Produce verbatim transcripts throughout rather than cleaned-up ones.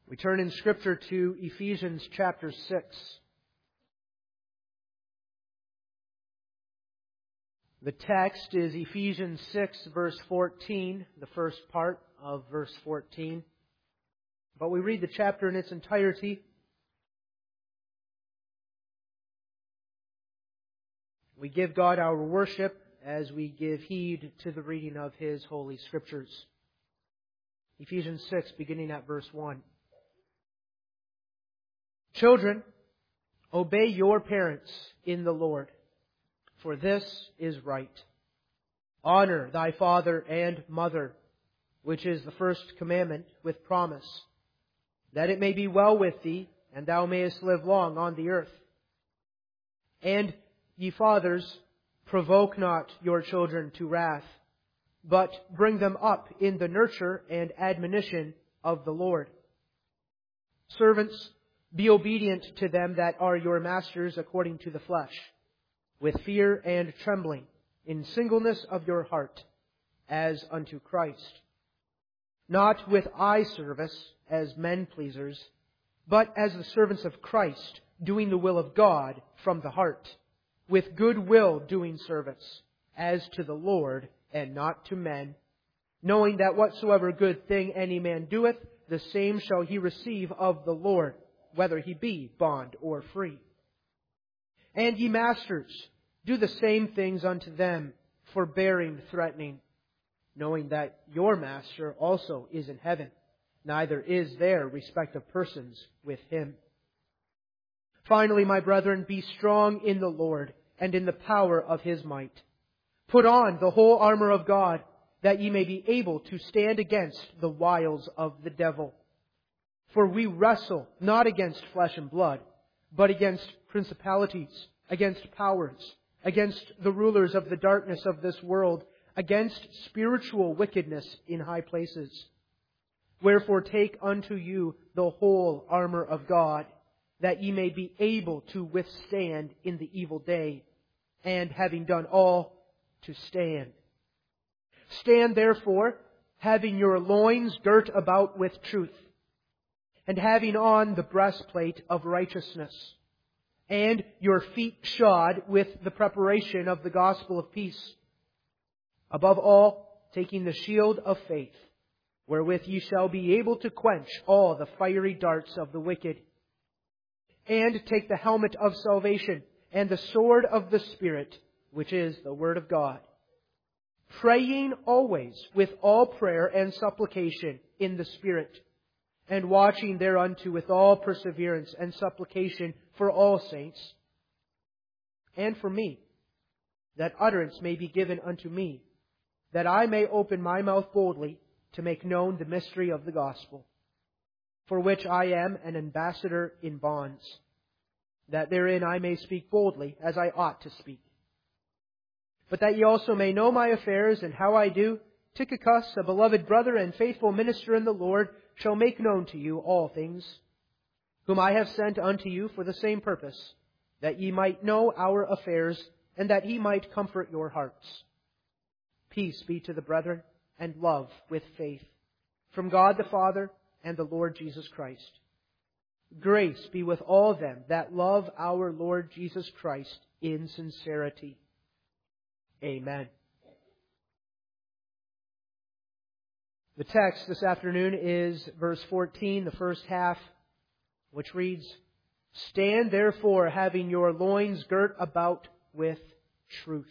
We turn in Scripture to Ephesians chapter six. The text is Ephesians six, verse fourteen, the first part of verse fourteen. But we read the chapter in its entirety. We give God our worship as we give heed to the reading of His Holy Scriptures. Ephesians six, beginning at verse one. Children, obey your parents in the Lord, for this is right. Honor thy father and mother, which is the first commandment with promise, that it may be well with thee, and thou mayest live long on the earth. And ye fathers, provoke not your children to wrath, but bring them up in the nurture and admonition of the Lord. Servants, be obedient to them that are your masters according to the flesh, with fear and trembling, in singleness of your heart, as unto Christ. Not with eye service as men pleasers, but as the servants of Christ, doing the will of God from the heart, with good will doing service, as to the Lord and not to men, knowing that whatsoever good thing any man doeth, the same shall he receive of the Lord, whether he be bond or free. And ye masters, do the same things unto them, forbearing threatening, knowing that your master also is in heaven, neither is there respect of persons with him. Finally, my brethren, be strong in the Lord and in the power of His might. Put on the whole armor of God, that ye may be able to stand against the wiles of the devil. For we wrestle not against flesh and blood, but against principalities, against powers, against the rulers of the darkness of this world, against spiritual wickedness in high places. Wherefore take unto you the whole armor of God, that ye may be able to withstand in the evil day, and having done all, to stand. Stand therefore, having your loins girt about with truth, and having on the breastplate of righteousness, and your feet shod with the preparation of the gospel of peace. Above all, taking the shield of faith, wherewith ye shall be able to quench all the fiery darts of the wicked. And take the helmet of salvation, and the sword of the Spirit, which is the Word of God. Praying always with all prayer and supplication in the Spirit, and watching thereunto with all perseverance and supplication for all saints, and for me, that utterance may be given unto me, that I may open my mouth boldly to make known the mystery of the gospel, for which I am an ambassador in bonds, that therein I may speak boldly as I ought to speak. But that ye also may know my affairs and how I do, Tychicus, a beloved brother and faithful minister in the Lord, shall make known to you all things, whom I have sent unto you for the same purpose, that ye might know our affairs, and that he might comfort your hearts. Peace be to the brethren, and love with faith, from God the Father and the Lord Jesus Christ. Grace be with all them that love our Lord Jesus Christ in sincerity. Amen. The text this afternoon is verse fourteen, the first half, which reads, Stand therefore, having your loins girt about with truth.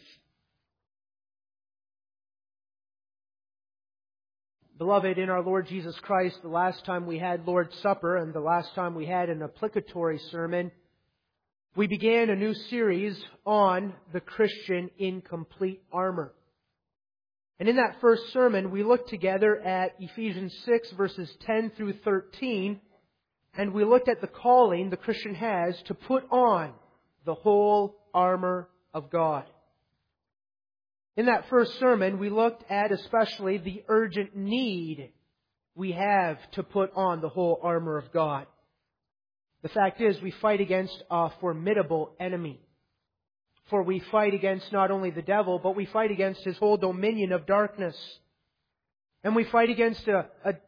Beloved, in our Lord Jesus Christ, the last time we had Lord's Supper and the last time we had an applicatory sermon, we began a new series on the Christian in complete armor. And in that first sermon, we looked together at Ephesians six, verses ten through thirteen, and we looked at the calling the Christian has to put on the whole armor of God. In that first sermon, we looked at especially the urgent need we have to put on the whole armor of God. The fact is, we fight against a formidable enemy. For we fight against not only the devil, but we fight against his whole dominion of darkness. And we fight against a, a,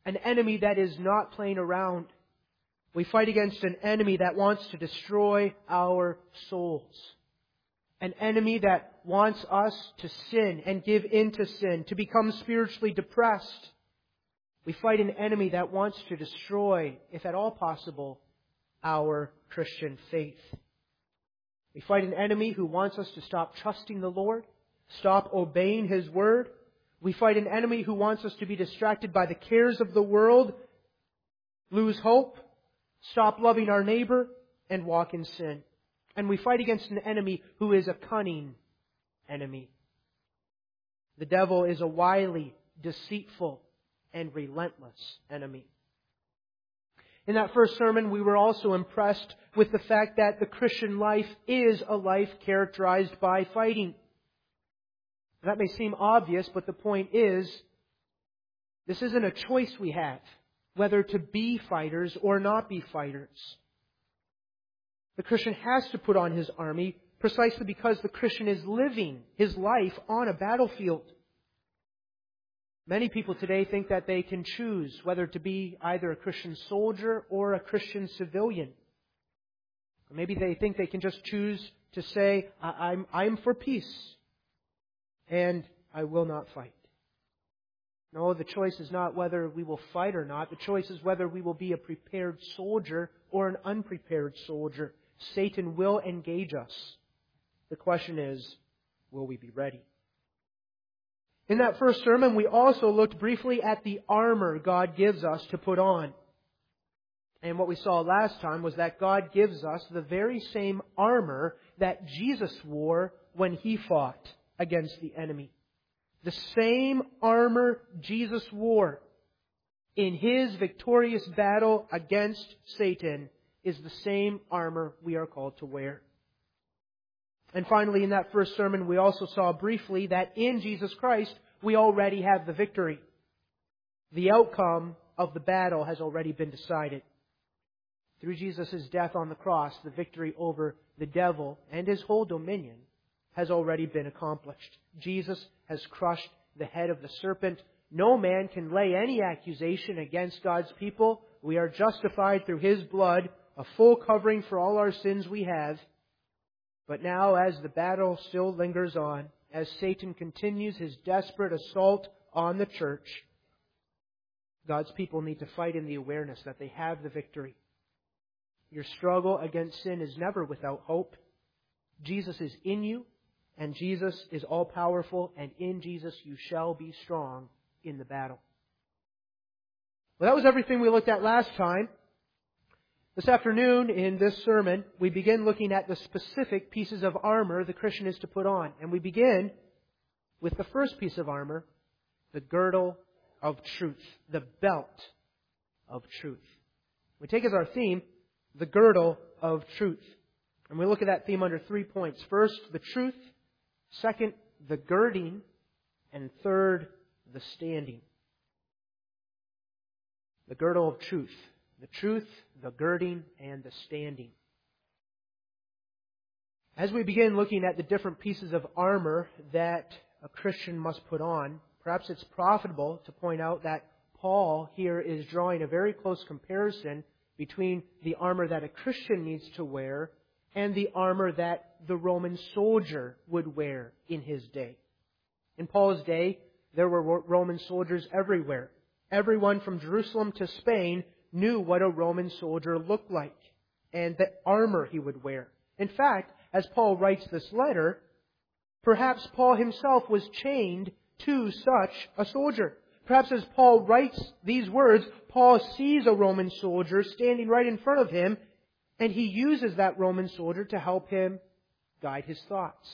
an enemy that is not playing around. We fight against an enemy that wants to destroy our souls. An enemy that wants us to sin and give in to sin, to become spiritually depressed. We fight an enemy that wants to destroy, if at all possible, our Christian faith. We fight an enemy who wants us to stop trusting the Lord, stop obeying His Word. We fight an enemy who wants us to be distracted by the cares of the world, lose hope, stop loving our neighbor, and walk in sin. And we fight against an enemy who is a cunning enemy. The devil is a wily, deceitful, and relentless enemy. In that first sermon, we were also impressed with the fact that the Christian life is a life characterized by fighting. That may seem obvious, but the point is, this isn't a choice we have, whether to be fighters or not be fighters. The Christian has to put on his army precisely because the Christian is living his life on a battlefield. Many people today think that they can choose whether to be either a Christian soldier or a Christian civilian. Or maybe they think they can just choose to say, I'm, I'm for peace and I will not fight. No, the choice is not whether we will fight or not. The choice is whether we will be a prepared soldier or an unprepared soldier. Satan will engage us. The question is, will we be ready? In that first sermon, we also looked briefly at the armor God gives us to put on. And what we saw last time was that God gives us the very same armor that Jesus wore when He fought against the enemy. The same armor Jesus wore in His victorious battle against Satan is the same armor we are called to wear. And finally, in that first sermon, we also saw briefly that in Jesus Christ, we already have the victory. The outcome of the battle has already been decided. Through Jesus' death on the cross, the victory over the devil and his whole dominion has already been accomplished. Jesus has crushed the head of the serpent. No man can lay any accusation against God's people. We are justified through His blood, a full covering for all our sins we have. But now, as the battle still lingers on, as Satan continues his desperate assault on the church, God's people need to fight in the awareness that they have the victory. Your struggle against sin is never without hope. Jesus is in you, and Jesus is all-powerful, and in Jesus you shall be strong in the battle. Well, that was everything we looked at last time. This afternoon, in this sermon, we begin looking at the specific pieces of armor the Christian is to put on. And we begin with the first piece of armor, the girdle of truth, the belt of truth. We take as our theme, the girdle of truth. And we look at that theme under three points. First, the truth. Second, the girding. And third, the standing. The girdle of truth. The truth, the girding, and the standing. As we begin looking at the different pieces of armor that a Christian must put on, perhaps it's profitable to point out that Paul here is drawing a very close comparison between the armor that a Christian needs to wear and the armor that the Roman soldier would wear in his day. In Paul's day, there were Roman soldiers everywhere. Everyone from Jerusalem to Spain knew what a Roman soldier looked like and the armor he would wear. In fact, as Paul writes this letter, perhaps Paul himself was chained to such a soldier. Perhaps as Paul writes these words, Paul sees a Roman soldier standing right in front of him, and he uses that Roman soldier to help him guide his thoughts.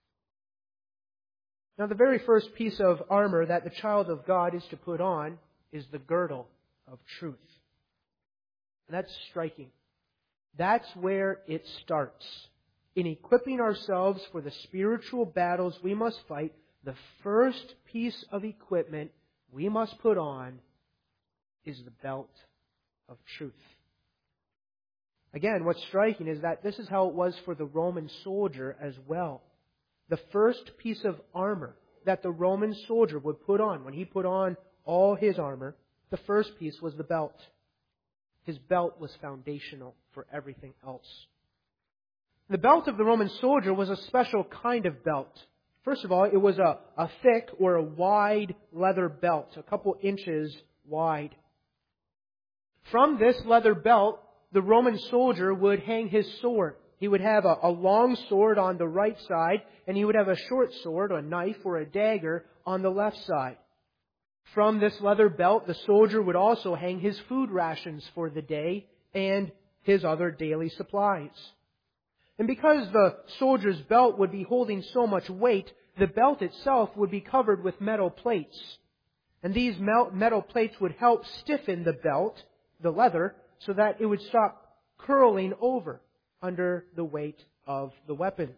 Now, the very first piece of armor that the child of God is to put on is the girdle of truth. And that's striking. That's where it starts. In equipping ourselves for the spiritual battles we must fight, the first piece of equipment we must put on is the belt of truth. Again, what's striking is that this is how it was for the Roman soldier as well. The first piece of armor that the Roman soldier would put on, when he put on all his armor, The first piece was the belt. His belt was foundational for everything else. The belt of the Roman soldier was a special kind of belt. First of all, it was a, a thick or a wide leather belt, a couple inches wide. From this leather belt, the Roman soldier would hang his sword. He would have a, a long sword on the right side, and he would have a short sword, a knife or a dagger, on the left side. From this leather belt, the soldier would also hang his food rations for the day and his other daily supplies. And because the soldier's belt would be holding so much weight, the belt itself would be covered with metal plates. And these metal plates would help stiffen the belt, the leather, so that it would stop curling over under the weight of the weapons.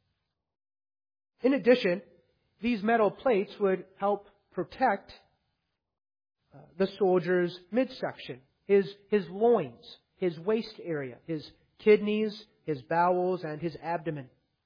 In addition, these metal plates would help protect uh, the soldier's midsection, his, his loins, his waist area, his kidneys, his bowels, and his abdomen.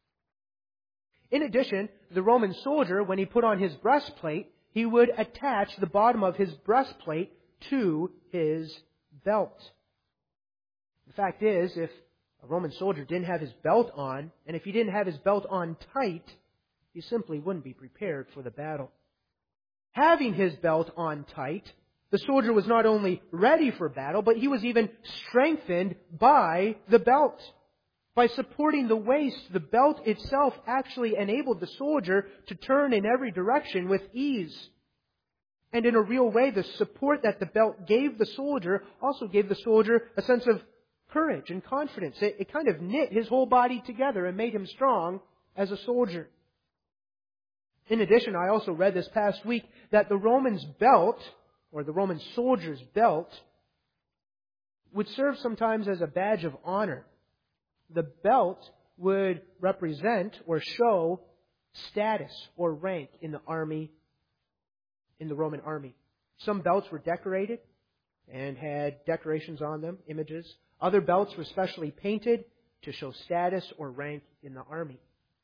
In addition, the Roman soldier, when he put on his breastplate, he would attach the bottom of his breastplate to his belt. The fact is, if a Roman soldier didn't have his belt on, and if he didn't have his belt on tight, he simply wouldn't be prepared for the battle. Having his belt on tight, the soldier was not only ready for battle, but he was even strengthened by the belt. By supporting the waist, the belt itself actually enabled the soldier to turn in every direction with ease. And in a real way, the support that the belt gave the soldier also gave the soldier a sense of courage and confidence. It, it kind of knit his whole body together and made him strong as a soldier. In addition, I also read this past week that the Roman's belt, or the Roman soldier's belt, would serve sometimes as a badge of honor. The belt would represent or show status or rank in the army, in the Roman army. Some belts were decorated and had decorations on them, images. Other belts were specially painted to show status or rank in the army.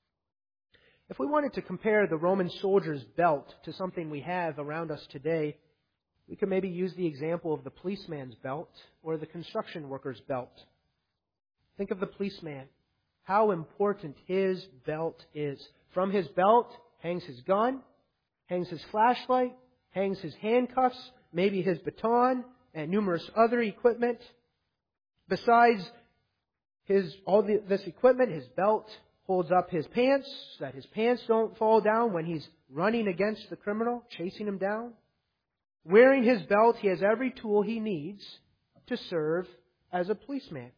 If we wanted to compare the Roman soldier's belt to something we have around us today, we could maybe use the example of the policeman's belt or the construction worker's belt. Think of the policeman, how important his belt is. From his belt hangs his gun, hangs his flashlight, hangs his handcuffs, maybe his baton, and numerous other equipment. Besides his all the, this equipment, his belt holds up his pants so that his pants don't fall down when he's running against the criminal, chasing him down. Wearing his belt, he has every tool he needs to serve as a policeman.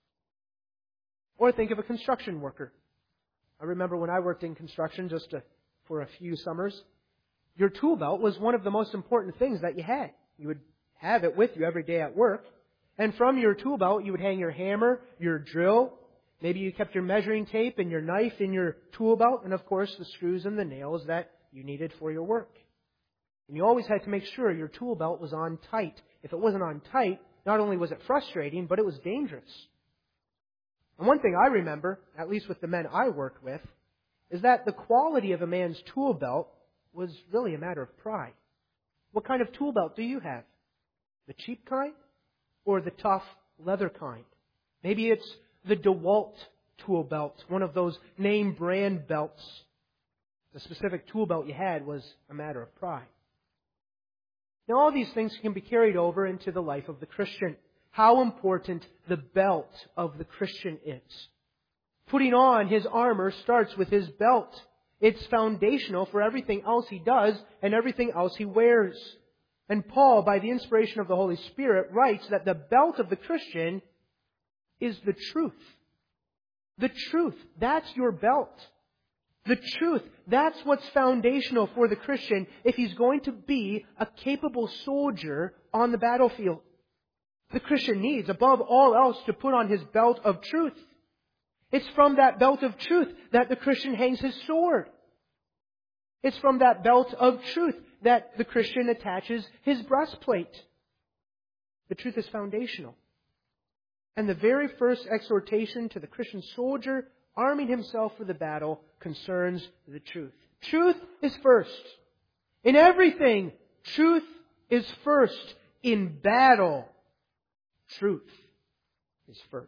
Or think of a construction worker. I remember when I worked in construction just to, for a few summers, your tool belt was one of the most important things that you had. You would have it with you every day at work. And from your tool belt, you would hang your hammer, your drill. Maybe you kept your measuring tape and your knife in your tool belt. And of course, the screws and the nails that you needed for your work. And you always had to make sure your tool belt was on tight. If it wasn't on tight, not only was it frustrating, but it was dangerous. And one thing I remember, at least with the men I worked with, is that the quality of a man's tool belt was really a matter of pride. What kind of tool belt do you have? The cheap kind or the tough leather kind? Maybe it's the DeWalt tool belt, one of those name brand belts. The specific tool belt you had was a matter of pride. Now all these things can be carried over into the life of the Christian. How important the belt of the Christian is. Putting on his armor starts with his belt. It's foundational for everything else he does and everything else he wears. And Paul, by the inspiration of the Holy Spirit, writes that the belt of the Christian is the truth. The truth. That's your belt. The truth. That's what's foundational for the Christian if he's going to be a capable soldier on the battlefield. The Christian needs, above all else, to put on his belt of truth. It's from that belt of truth that the Christian hangs his sword. It's from that belt of truth that the Christian attaches his breastplate. The truth is foundational. And the very first exhortation to the Christian soldier arming himself for the battle concerns the truth. Truth is first. In everything, truth is first. In battle, truth is first.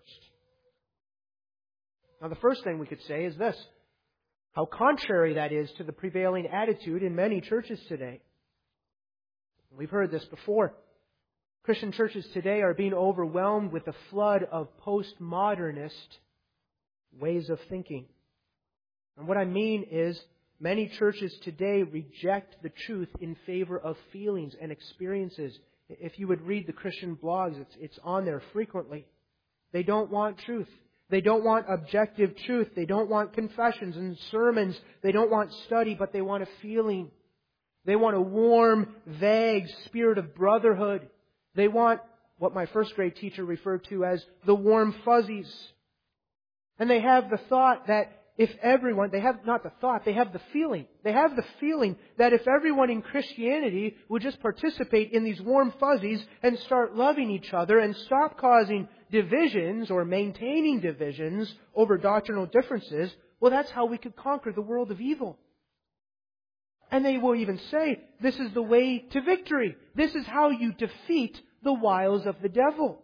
Now, the first thing we could say is this: how contrary that is to the prevailing attitude in many churches today. We've heard this before. Christian churches today are being overwhelmed with a flood of postmodernist ways of thinking. And what I mean is, many churches today reject the truth in favor of feelings and experiences. If you would read the Christian blogs, it's, it's on there frequently. They don't want truth. They don't want objective truth. They don't want confessions and sermons. They don't want study, but they want a feeling. They want a warm, vague spirit of brotherhood. They want what my first grade teacher referred to as the warm fuzzies. And they have the thought that if everyone, they have not the thought, they have the feeling. They have the feeling that if everyone in Christianity would just participate in these warm fuzzies and start loving each other and stop causing divisions or maintaining divisions over doctrinal differences, well, that's how we could conquer the world of evil. And they will even say, this is the way to victory. This is how you defeat the wiles of the devil.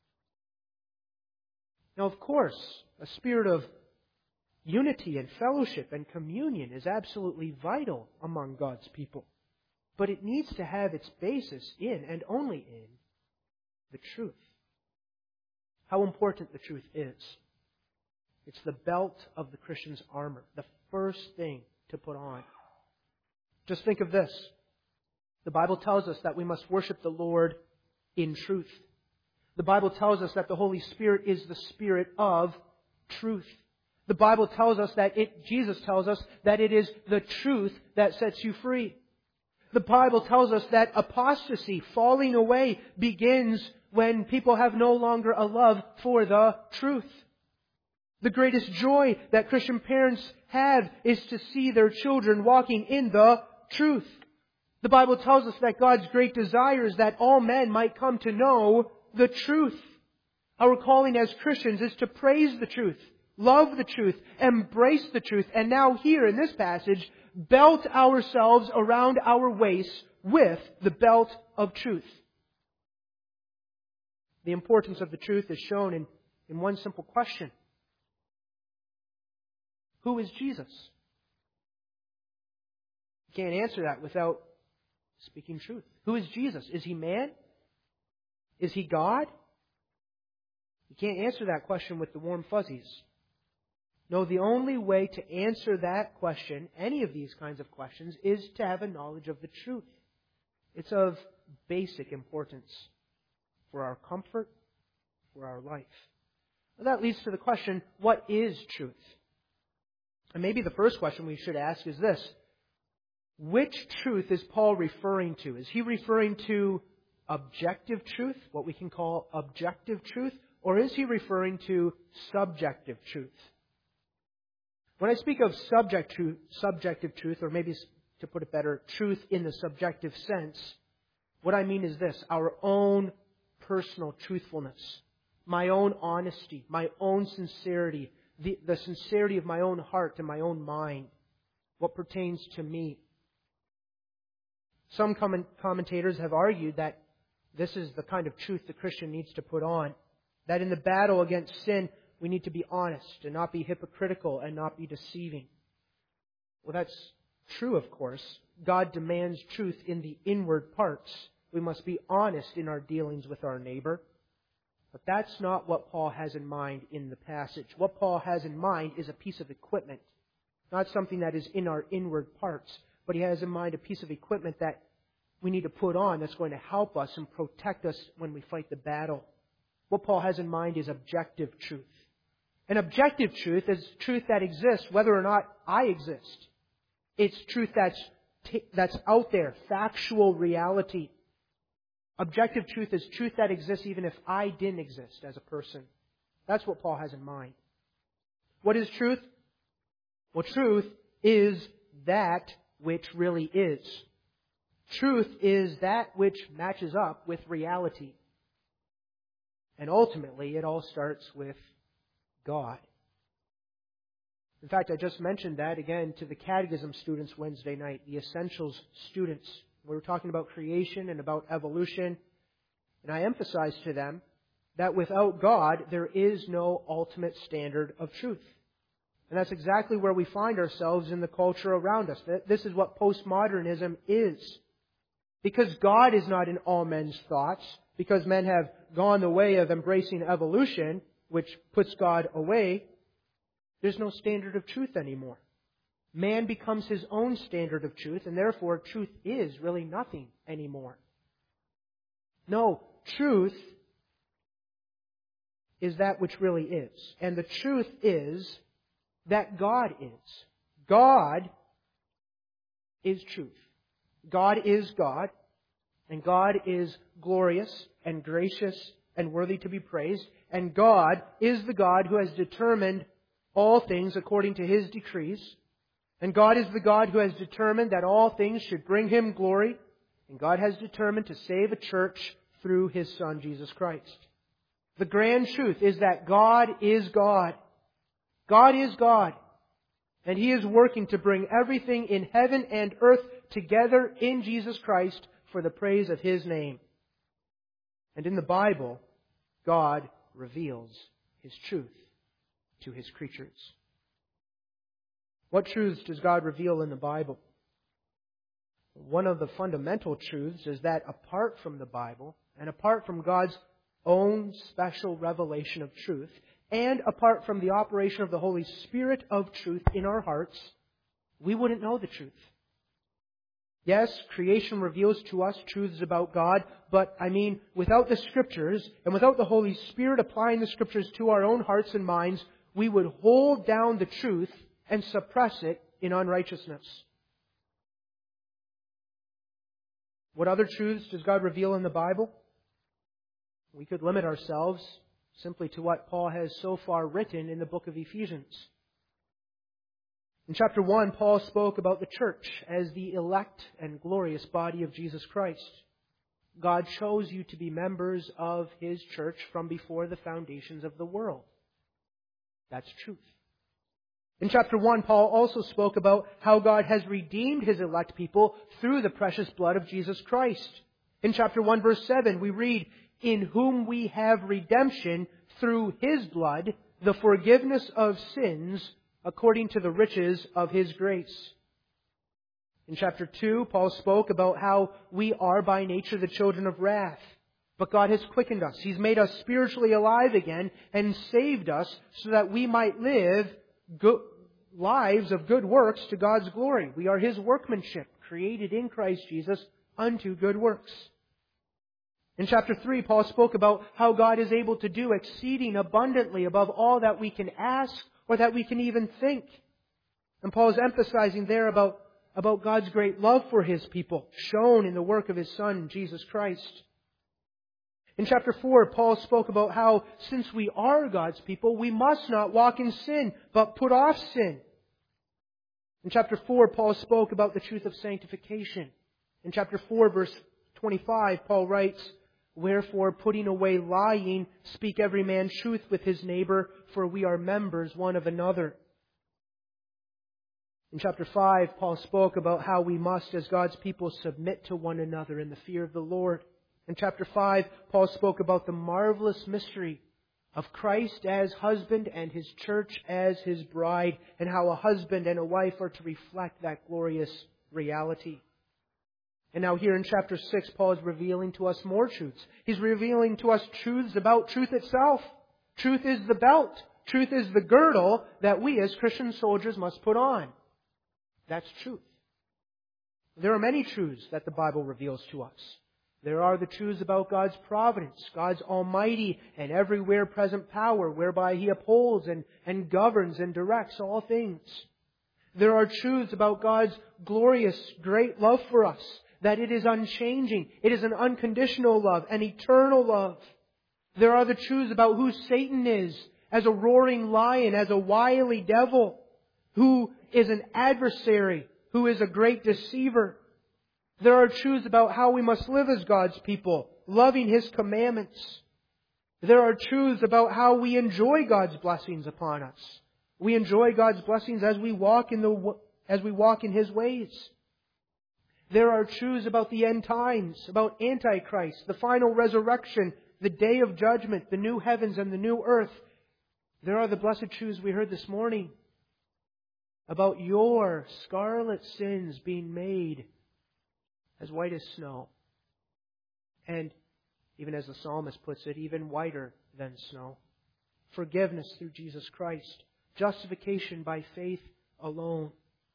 Now, of course, a spirit of unity and fellowship and communion is absolutely vital among God's people. But it needs to have its basis in, and only in, the truth. How important the truth is. It's the belt of the Christian's armor, the first thing to put on. Just think of this. The Bible tells us that we must worship the Lord in truth. The Bible tells us that the Holy Spirit is the Spirit of truth. The Bible tells us that it, Jesus tells us that it is the truth that sets you free. The Bible tells us that apostasy, falling away, begins when people have no longer a love for the truth. The greatest joy that Christian parents have is to see their children walking in the truth. The Bible tells us that God's great desire is that all men might come to know the truth. Our calling as Christians is to praise the truth, love the truth, embrace the truth, and now here in this passage, belt ourselves around our waist with the belt of truth. The importance of the truth is shown in, in one simple question. Who is Jesus? You can't answer that without speaking truth. Who is Jesus? Is He man? Is He God? You can't answer that question with the warm fuzzies. No, the only way to answer that question, any of these kinds of questions, is to have a knowledge of the truth. It's of basic importance for our comfort, for our life. Well, that leads to the question, what is truth? And maybe the first question we should ask is this: which truth is Paul referring to? Is he referring to objective truth, what we can call objective truth, or is he referring to subjective truth? When I speak of subject truth, subjective truth, or maybe to put it better, truth in the subjective sense, what I mean is this: our own personal truthfulness, my own honesty, my own sincerity, the, the sincerity of my own heart and my own mind, what pertains to me. Some comment, commentators have argued that this is the kind of truth the Christian needs to put on, that in the battle against sin, we need to be honest and not be hypocritical and not be deceiving. Well, that's true, of course. God demands truth in the inward parts. We must be honest in our dealings with our neighbor. But that's not what Paul has in mind in the passage. What Paul has in mind is a piece of equipment, not something that is in our inward parts, but he has in mind a piece of equipment that we need to put on that's going to help us and protect us when we fight the battle. What Paul has in mind is objective truth. And objective truth is truth that exists whether or not I exist. It's truth that's t- that's out there, factual reality. Objective truth is truth that exists even if I didn't exist as a person. That's what Paul has in mind. What is truth? Well, truth is that which really is. Truth is that which matches up with reality. And ultimately, it all starts with God. In fact, I just mentioned that again to the Catechism students Wednesday night, the Essentials students. We were talking about creation and about evolution. And I emphasize to them that without God, there is no ultimate standard of truth. And that's exactly where we find ourselves in the culture around us. This is what postmodernism is. Because God is not in all men's thoughts, because men have gone the way of embracing evolution, which puts God away, there's no standard of truth anymore. Man becomes his own standard of truth, and therefore truth is really nothing anymore. No, truth is that which really is. And the truth is that God is. God is truth. God is God, and God is glorious and gracious and worthy to be praised, and God is the God who has determined all things according to His decrees, and God is the God who has determined that all things should bring Him glory, and God has determined to save a church through His Son, Jesus Christ. The grand truth is that God is God. God is God. And He is working to bring everything in heaven and earth together in Jesus Christ for the praise of His name. And in the Bible, God reveals His truth to His creatures. What truths does God reveal in the Bible? One of the fundamental truths is that apart from the Bible, and apart from God's own special revelation of truth, and apart from the operation of the Holy Spirit of truth in our hearts, we wouldn't know the truth. Yes, creation reveals to us truths about God, but I mean, without the Scriptures, and without the Holy Spirit applying the Scriptures to our own hearts and minds, we would hold down the truth and suppress it in unrighteousness. What other truths does God reveal in the Bible? We could limit ourselves simply to what Paul has so far written in the book of Ephesians. In chapter one, Paul spoke about the church as the elect and glorious body of Jesus Christ. God chose you to be members of His church from before the foundations of the world. That's truth. In chapter one, Paul also spoke about how God has redeemed His elect people through the precious blood of Jesus Christ. In chapter one, verse seven, we read, "In whom we have redemption through His blood, the forgiveness of sins, according to the riches of His grace." In chapter two, Paul spoke about how we are by nature the children of wrath. But God has quickened us. He's made us spiritually alive again and saved us so that we might live good lives of good works to God's glory. We are His workmanship, created in Christ Jesus unto good works. In chapter three, Paul spoke about how God is able to do exceeding abundantly above all that we can ask or that we can even think. And Paul is emphasizing there about, about God's great love for His people, shown in the work of His Son, Jesus Christ. In chapter four, Paul spoke about how, since we are God's people, we must not walk in sin, but put off sin. In chapter four, Paul spoke about the truth of sanctification. In chapter four, verse twenty-five, Paul writes, "Wherefore, putting away lying, speak every man truth with his neighbor, for we are members one of another." In chapter five, Paul spoke about how we must, as God's people, submit to one another in the fear of the Lord. In chapter five, Paul spoke about the marvelous mystery of Christ as husband and His church as His bride, and how a husband and a wife are to reflect that glorious reality. And now here in chapter six, Paul is revealing to us more truths. He's revealing to us truths about truth itself. Truth is the belt. Truth is the girdle that we as Christian soldiers must put on. That's truth. There are many truths that the Bible reveals to us. There are the truths about God's providence, God's almighty and everywhere present power, whereby He upholds and, and governs and directs all things. There are truths about God's glorious, great love for us, that it is unchanging, it is an unconditional love, an eternal love. There are the truths about who Satan is, as a roaring lion, as a wily devil, who is an adversary, who is a great deceiver. There are truths about how we must live as God's people, loving His commandments. There are truths about how we enjoy God's blessings upon us. We enjoy God's blessings as we walk in the as we walk in His ways. There are truths about the end times, about Antichrist, the final resurrection, the day of judgment, the new heavens and the new earth. There are the blessed truths we heard this morning about your scarlet sins being made as white as snow. And even as the psalmist puts it, even whiter than snow. Forgiveness through Jesus Christ. Justification by faith alone.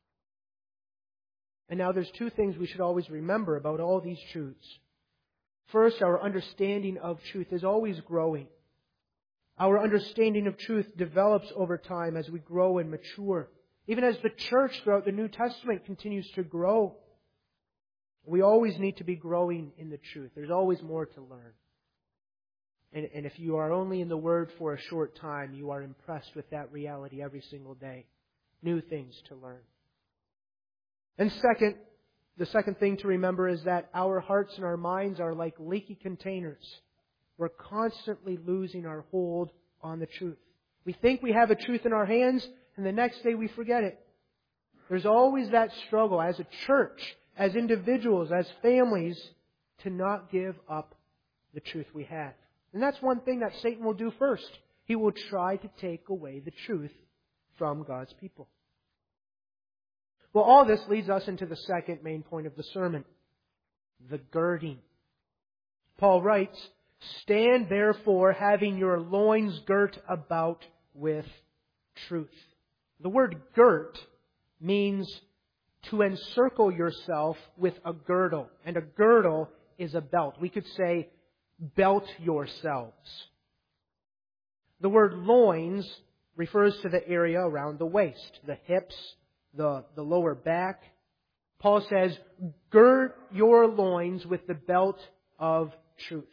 And now there's two things we should always remember about all these truths. First, our understanding of truth is always growing. Our understanding of truth develops over time as we grow and mature. Even as the church throughout the New Testament continues to grow. We always need to be growing in the truth. There's always more to learn. And, and if you are only in the Word for a short time, you are impressed with that reality every single day. New things to learn. And second, the second thing to remember is that our hearts and our minds are like leaky containers. We're constantly losing our hold on the truth. We think we have a truth in our hands, and the next day we forget it. There's always that struggle as a church, as individuals, as families, to not give up the truth we have. And that's one thing that Satan will do first. He will try to take away the truth from God's people. Well, all this leads us into the second main point of the sermon, the girding. Paul writes, "Stand therefore, having your loins girt about with truth." The word girt means to encircle yourself with a girdle. And a girdle is a belt. We could say, belt yourselves. The word loins refers to the area around the waist, the hips, the, the lower back. Paul says, gird your loins with the belt of truth.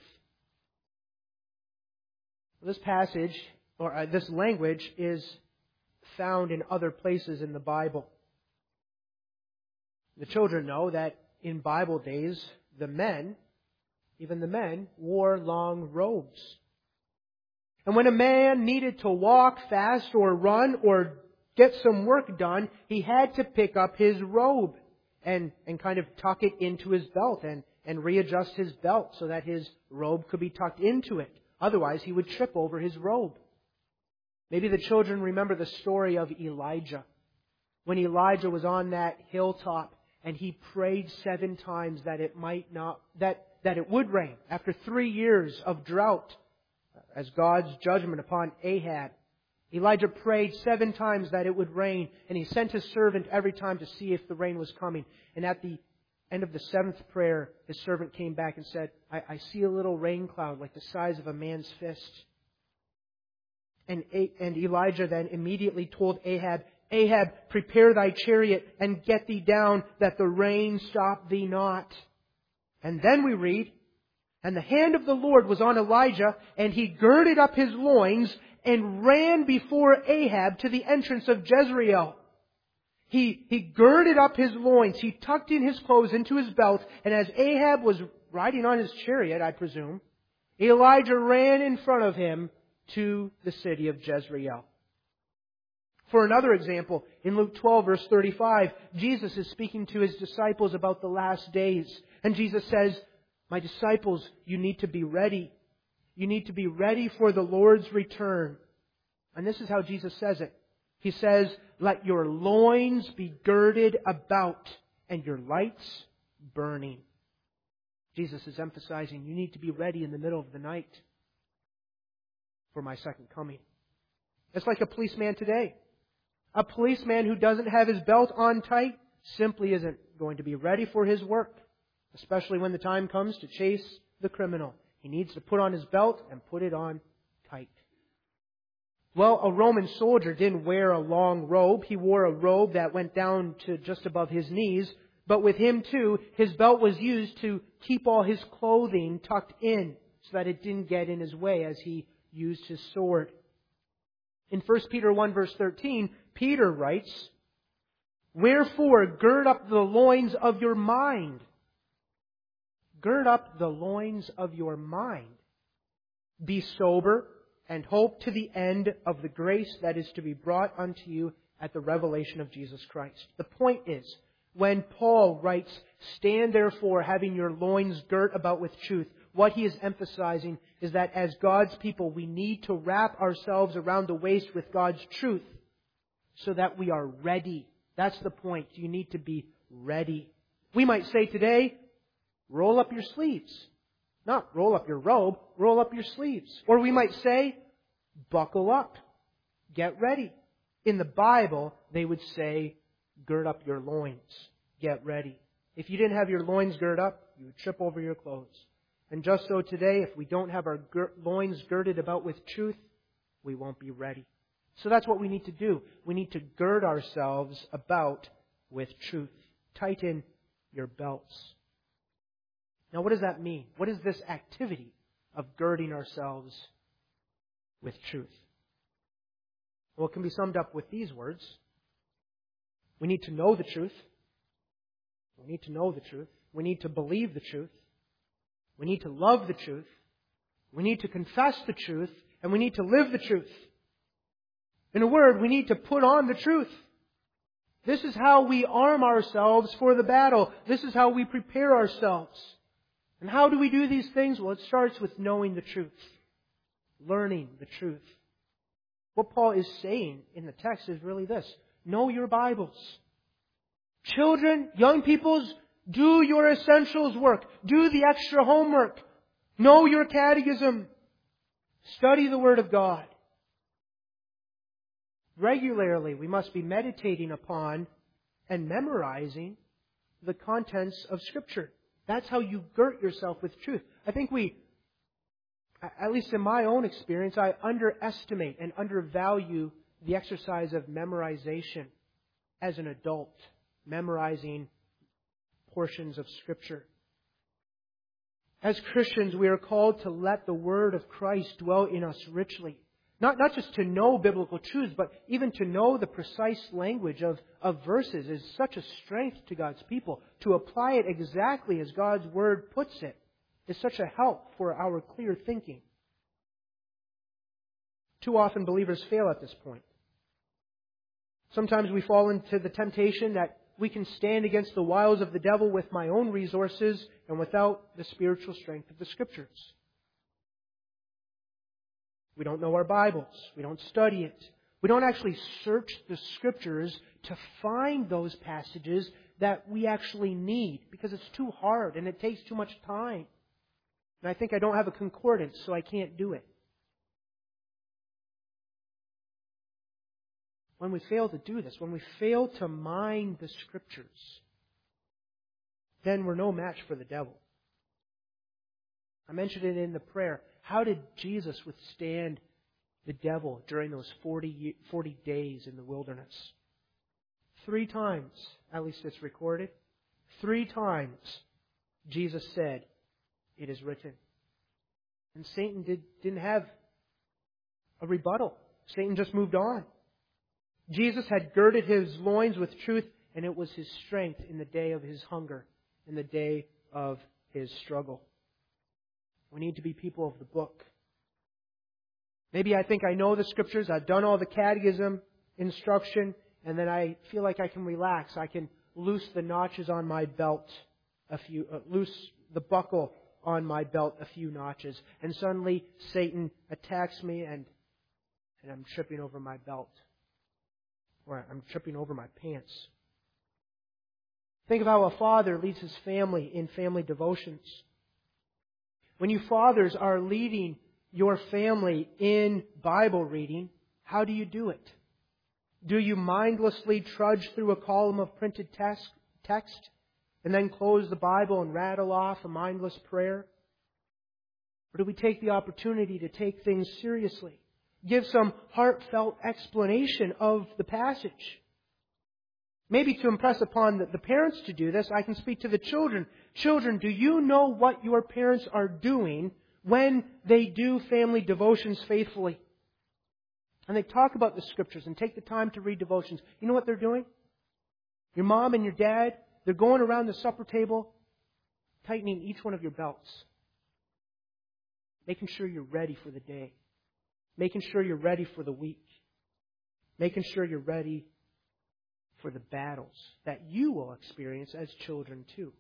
This passage, or uh, this language, is found in other places in the Bible. The children know that in Bible days, the men, even the men, wore long robes. And when a man needed to walk fast or run or get some work done, he had to pick up his robe and, and kind of tuck it into his belt and, and readjust his belt so that his robe could be tucked into it. Otherwise, he would trip over his robe. Maybe the children remember the story of Elijah. When Elijah was on that hilltop and he prayed seven times that it might not, that, that it would rain after three years of drought as God's judgment upon Ahab. Elijah prayed seven times that it would rain, and he sent his servant every time to see if the rain was coming. And at the end of the seventh prayer, his servant came back and said, I, I see a little rain cloud like the size of a man's fist. And, and Elijah then immediately told Ahab, Ahab, prepare thy chariot and get thee down, that the rain stop thee not. And then we read, and the hand of the Lord was on Elijah, and he girded up his loins and ran before Ahab to the entrance of Jezreel. He, he girded up his loins, he tucked in his clothes into his belt, and as Ahab was riding on his chariot, I presume, Elijah ran in front of him to the city of Jezreel. For another example, in Luke twelve, verse thirty-five, Jesus is speaking to His disciples about the last days. And Jesus says, my disciples, you need to be ready. You need to be ready for the Lord's return. And this is how Jesus says it. He says, let your loins be girded about and your lights burning. Jesus is emphasizing you need to be ready in the middle of the night for my second coming. It's like a policeman today. A policeman who doesn't have his belt on tight simply isn't going to be ready for his work, especially when the time comes to chase the criminal. He needs to put on his belt and put it on tight. Well, a Roman soldier didn't wear a long robe. He wore a robe that went down to just above his knees. But with him too, his belt was used to keep all his clothing tucked in so that it didn't get in his way as he used his sword. In First Peter one verse thirteen, Peter writes, wherefore gird up the loins of your mind. Gird up the loins of your mind. Be sober and hope to the end of the grace that is to be brought unto you at the revelation of Jesus Christ. The point is, When Paul writes, "Stand therefore, having your loins girt about with truth," what he is emphasizing is that as God's people, we need to wrap ourselves around the waist with God's truth so that we are ready. That's the point. You need to be ready. We might say today, roll up your sleeves. Not roll up your robe, roll up your sleeves. Or we might say, buckle up. Get ready. In the Bible, they would say, gird up your loins. Get ready. If you didn't have your loins girded up, you would trip over your clothes. And just so today, if we don't have our gir- loins girded about with truth, we won't be ready. So that's what we need to do. We need to gird ourselves about with truth. Tighten your belts. Now, what does that mean? What is this activity of girding ourselves with truth? Well, it can be summed up with these words. We need to know the truth. We need to know the truth. We need to believe the truth. We need to love the truth. We need to confess the truth. And we need to live the truth. In a word, we need to put on the truth. This is how we arm ourselves for the battle. This is how we prepare ourselves. And how do we do these things? Well, it starts with knowing the truth. Learning the truth. What Paul is saying in the text is really this. Know your Bibles. Children, young peoples, do your essentials work. Do the extra homework. Know your catechism. Study the Word of God. Regularly, we must be meditating upon and memorizing the contents of Scripture. That's how you girt yourself with truth. I think we, at least in my own experience, I underestimate and undervalue the exercise of memorization as an adult, memorizing portions of Scripture. As Christians, we are called to let the Word of Christ dwell in us richly. Not, not just to know biblical truths, but even to know the precise language of, of verses is such a strength to God's people. To apply it exactly as God's Word puts it is such a help for our clear thinking. Too often believers fail at this point. Sometimes we fall into the temptation that we can stand against the wiles of the devil with my own resources and without the spiritual strength of the Scriptures. We don't know our Bibles. We don't study it. We don't actually search the Scriptures to find those passages that we actually need because it's too hard and it takes too much time. And I think I don't have a concordance, so I can't do it. When we fail to do this, when we fail to mine the Scriptures, then we're no match for the devil. I mentioned it in the prayer. How did Jesus withstand the devil during those forty, forty days in the wilderness? Three times, at least it's recorded, three times Jesus said, "It is written." And Satan did, didn't have a rebuttal. Satan just moved on. Jesus had girded his loins with truth, and it was his strength in the day of his hunger, in the day of his struggle. We need to be people of the book. Maybe I think I know the Scriptures, I've done all the catechism instruction, and then I feel like I can relax. I can loose the notches on my belt, a few, uh, loose the buckle on my belt a few notches, and suddenly Satan attacks me, and and I'm tripping over my belt, or I'm tripping over my pants. Think of how a father leads his family in family devotions. When you fathers are leading your family in Bible reading, how do you do it? Do you mindlessly trudge through a column of printed text and then close the Bible and rattle off a mindless prayer? Or do we take the opportunity to take things seriously? Give some heartfelt explanation of the passage. Maybe to impress upon the, the parents to do this, I can speak to the children. Children, do you know what your parents are doing when they do family devotions faithfully? And they talk about the Scriptures and take the time to read devotions. You know what they're doing? Your mom and your dad, they're going around the supper table, tightening each one of your belts. Making sure you're ready for the day. Making sure you're ready for the week. Making sure you're ready for the battles that you will experience as children too.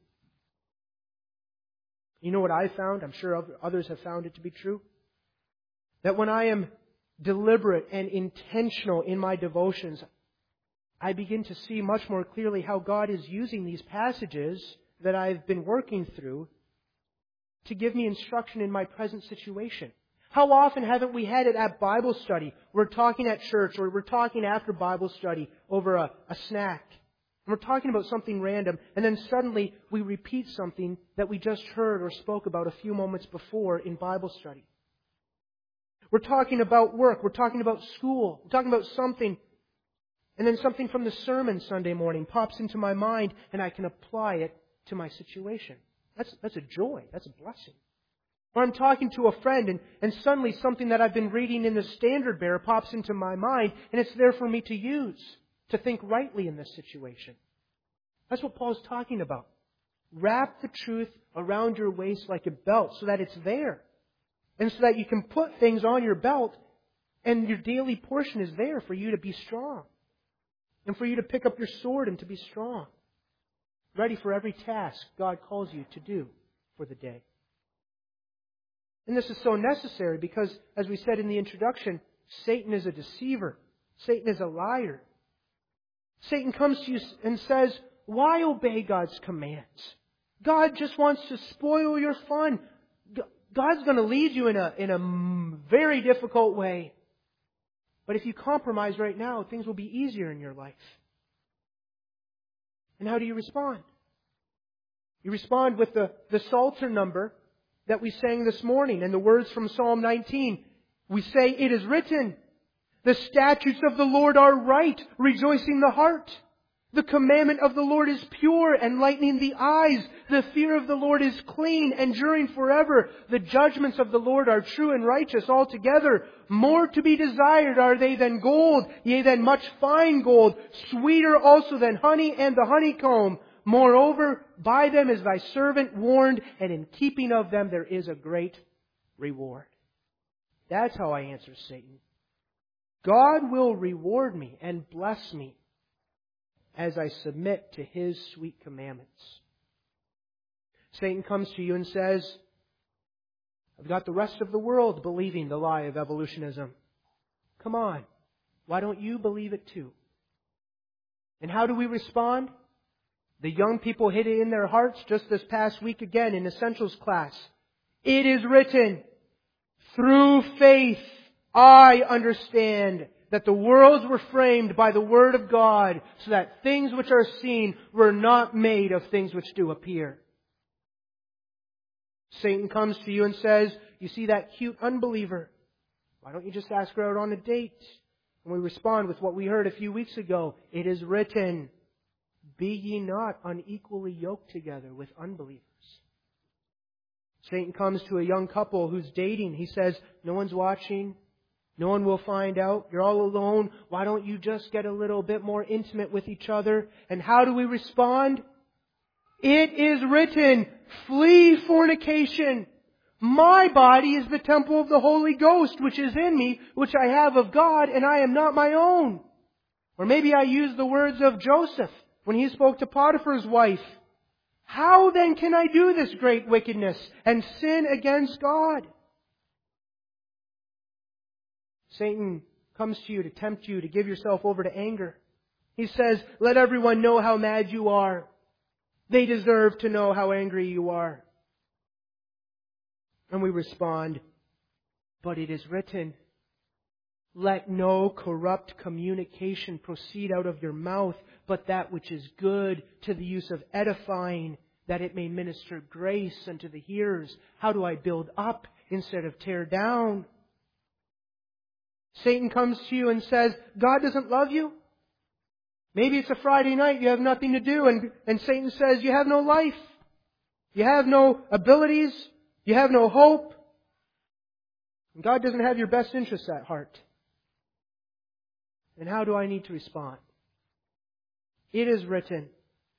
You know what I found? I'm sure others have found it to be true. That when I am deliberate and intentional in my devotions, I begin to see much more clearly how God is using these passages that I've been working through to give me instruction in my present situation. How often haven't we had it at Bible study? We're talking at church or we're talking after Bible study over a, a snack. And we're talking about something random and then suddenly we repeat something that we just heard or spoke about a few moments before in Bible study. We're talking about work. We're talking about school. We're talking about something. And then something from the sermon Sunday morning pops into my mind and I can apply it to my situation. That's, that's a joy. That's a blessing. Or I'm talking to a friend and, and suddenly something that I've been reading in the Standard Bearer pops into my mind and it's there for me to use, to think rightly in this situation. That's what Paul's talking about. Wrap the truth around your waist like a belt so that it's there. And so that you can put things on your belt and your daily portion is there for you to be strong. And for you to pick up your sword and to be strong. Ready for every task God calls you to do for the day. And this is so necessary because, as we said in the introduction, Satan is a deceiver. Satan is a liar. Satan comes to you and says, why obey God's commands? God just wants to spoil your fun. God's going to lead you in a, in a very difficult way. But if you compromise right now, things will be easier in your life. And how do you respond? You respond with the, the Psalter number that we sang this morning and the words from Psalm nineteen. We say, it is written, the statutes of the Lord are right, rejoicing the heart. The commandment of the Lord is pure, enlightening the eyes. The fear of the Lord is clean, enduring forever. The judgments of the Lord are true and righteous altogether. More to be desired are they than gold, yea, than much fine gold, sweeter also than honey and the honeycomb. Moreover, by them is thy servant warned, and in keeping of them there is a great reward. That's how I answer Satan. God will reward me and bless me as I submit to His sweet commandments. Satan comes to you and says, I've got the rest of the world believing the lie of evolutionism. Come on, why don't you believe it too? And how do we respond? The young people hit it in their hearts just this past week again in Essentials class. It is written, through faith I understand that the worlds were framed by the Word of God, so that things which are seen were not made of things which do appear. Satan comes to you and says, you see that cute unbeliever? Why don't you just ask her out on a date? And we respond with what we heard a few weeks ago. It is written, be ye not unequally yoked together with unbelievers. Satan comes to a young couple who's dating. He says, no one's watching. No one will find out. You're all alone. Why don't you just get a little bit more intimate with each other? And how do we respond? It is written, flee fornication. My body is the temple of the Holy Ghost, which is in me, which I have of God, and I am not my own. Or maybe I use the words of Joseph when he spoke to Potiphar's wife. How then can I do this great wickedness and sin against God? Satan comes to you to tempt you to give yourself over to anger. He says, let everyone know how mad you are. They deserve to know how angry you are. And we respond, but it is written, let no corrupt communication proceed out of your mouth, but that which is good to the use of edifying, that it may minister grace unto the hearers. How do I build up instead of tear down? Satan comes to you and says, God doesn't love you. Maybe it's a Friday night, you have nothing to do, and, and Satan says, you have no life. You have no abilities. You have no hope. And God doesn't have your best interests at heart. And how do I need to respond? It is written,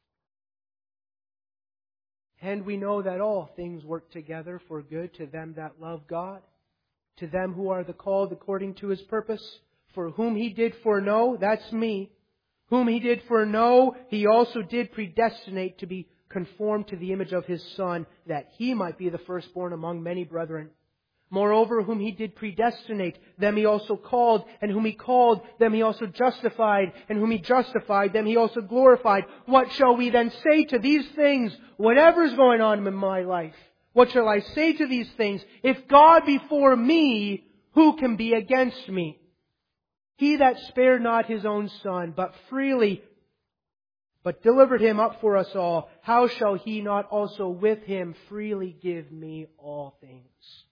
and we know that all things work together for good to them that love God, to them who are the called according to His purpose, for whom He did foreknow, that's me, Whom He did foreknow, He also did predestinate to be conformed to the image of His Son, that He might be the firstborn among many brethren. Moreover, whom He did predestinate, them He also called, and whom He called, them He also justified, and whom He justified, them He also glorified. What shall we then say to these things? Whatever's going on in my life, what shall I say to these things? If God be for me, who can be against me? He that spared not His own Son, but freely, but delivered Him up for us all, how shall He not also with Him freely give me all things?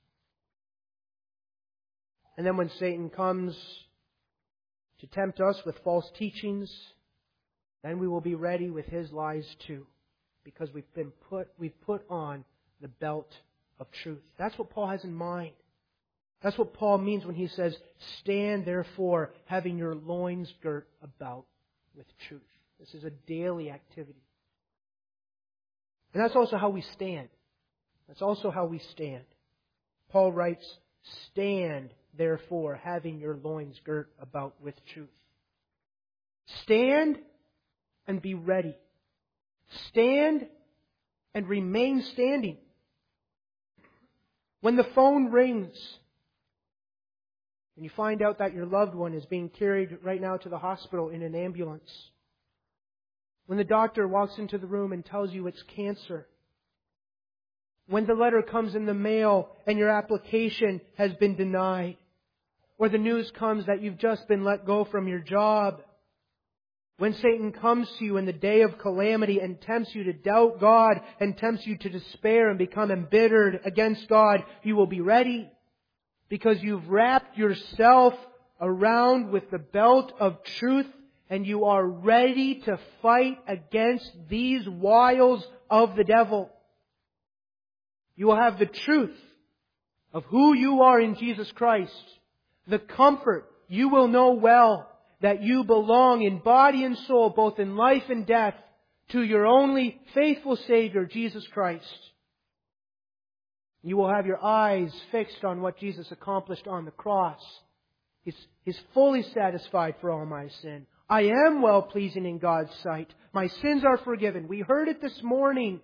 And then when Satan comes to tempt us with false teachings, then we will be ready with his lies too, because we've been put, we've put on the belt of truth. That's what Paul has in mind. That's what Paul means when he says, stand therefore, having your loins girt about with truth. This is a daily activity. And that's also how we stand. That's also how we stand. Paul writes, stand therefore, having your loins girt about with truth. Stand and be ready. Stand and remain standing. When the phone rings, and you find out that your loved one is being carried right now to the hospital in an ambulance. When the doctor walks into the room and tells you it's cancer. When the letter comes in the mail and your application has been denied. Or the news comes that you've just been let go from your job. When Satan comes to you in the day of calamity and tempts you to doubt God and tempts you to despair and become embittered against God, you will be ready. Because you've wrapped yourself around with the belt of truth and you are ready to fight against these wiles of the devil. You will have the truth of who you are in Jesus Christ. The comfort you will know well that you belong in body and soul, both in life and death, to your only faithful Savior, Jesus Christ. You will have your eyes fixed on what Jesus accomplished on the cross. He's, he's fully satisfied for all my sin. I am well-pleasing in God's sight. My sins are forgiven. We heard it this morning.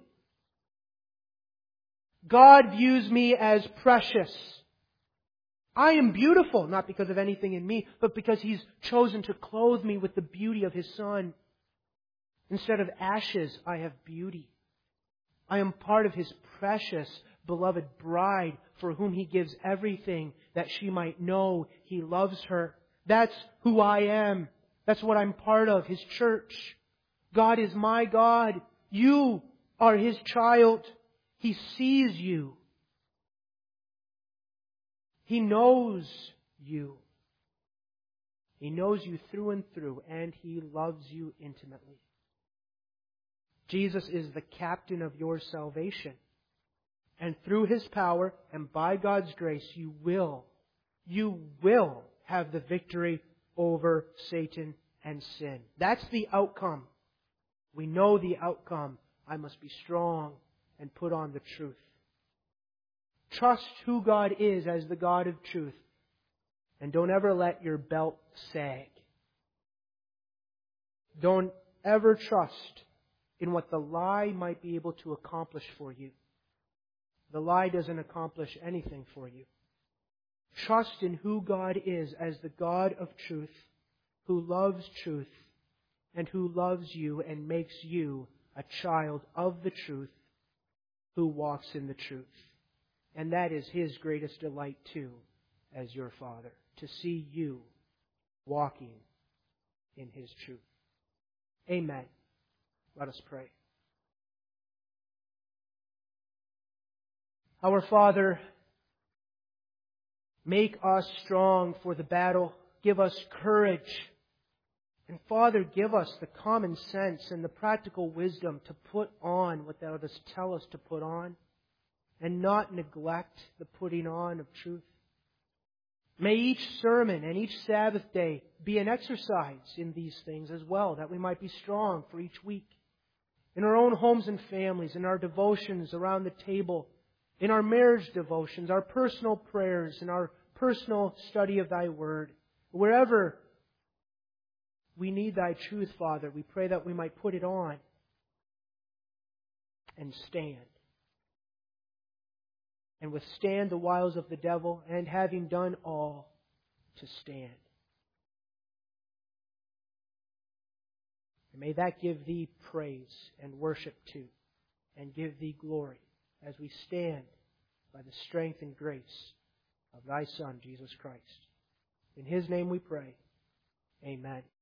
God views me as precious. I am beautiful, not because of anything in me, but because He's chosen to clothe me with the beauty of His Son. Instead of ashes, I have beauty. I am part of His precious, beloved bride, for whom He gives everything that she might know He loves her. That's who I am. That's what I'm part of, His church. God is my God. You are His child. He sees you. He knows you. He knows you through and through, and He loves you intimately. Jesus is the captain of your salvation. And through His power and by God's grace, you will, you will have the victory over Satan and sin. That's the outcome. We know the outcome. I must be strong and put on the truth. Trust who God is as the God of truth. And don't ever let your belt sag. Don't ever trust in what the lie might be able to accomplish for you. The lie doesn't accomplish anything for you. Trust in who God is as the God of truth, who loves truth, and who loves you and makes you a child of the truth, who walks in the truth. And that is His greatest delight too, as your Father, to see you walking in His truth. Amen. Let us pray. Our Father, make us strong for the battle. Give us courage. And Father, give us the common sense and the practical wisdom to put on what Thou dost tell us to put on, and not neglect the putting on of truth. May each sermon and each Sabbath day be an exercise in these things as well, that we might be strong for each week. In our own homes and families, in our devotions around the table, in our marriage devotions, our personal prayers, in our personal study of Thy Word, wherever We need Thy truth, Father. We pray that we might put it on and stand. And withstand the wiles of the devil, and having done all, to stand. And may that give Thee praise and worship too, and give Thee glory as we stand by the strength and grace of Thy Son, Jesus Christ. In His name we pray. Amen.